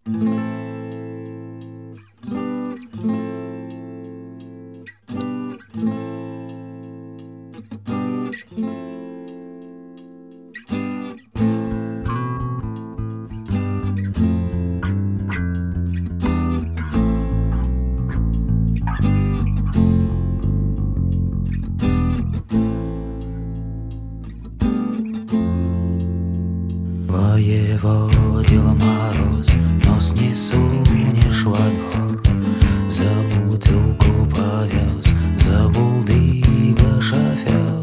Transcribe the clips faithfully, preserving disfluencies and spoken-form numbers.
Воеводил мороз, нос не сунешь во двор. За бутылку повез, забулдыга шофер.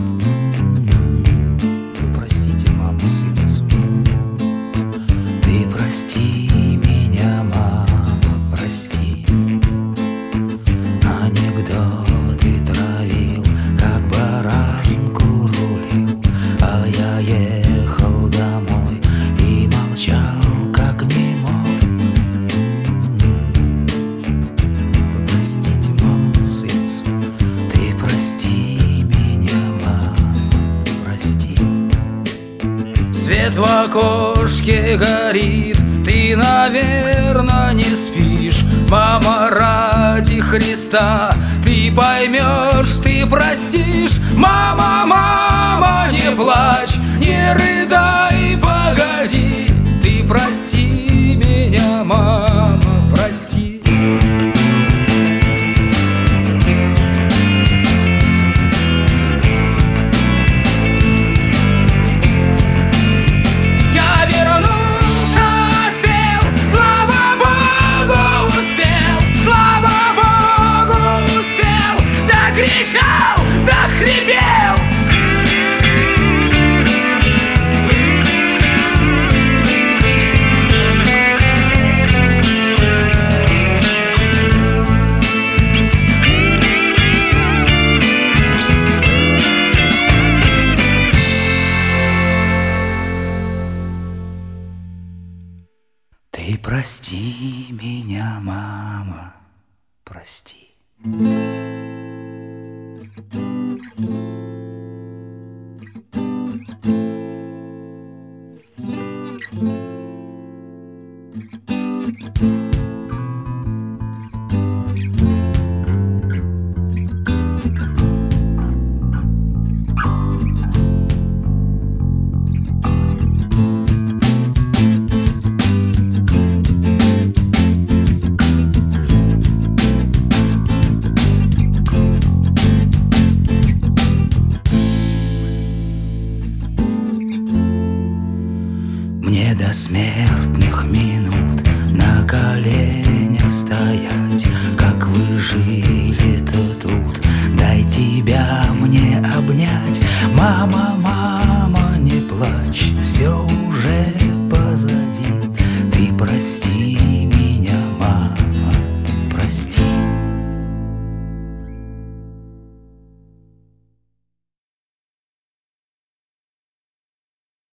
Вы простите, мама, сын свой. Ты прости меня, мама, прости. Анекдоты травил, как баранку рулил, а я ехал домой и молчал, как немой. Вы простите, мама, сын свой. Ты прости меня, мама, прости. Свет в окошке горит, ты, наверное, не спишь. Мама, ради Христа, ты поймешь, ты простишь. Мама, мама, не плачь, не рыдай, погоди. Ты прости меня, мама, прости. Кричал, да хрипел. Ты прости меня, мама, прости. Мне до смертных минут на коленях стоять. Как вы жили-то тут, дай тебя мне обнять. Мама, мама, не плачь, все уже позади. Ты прости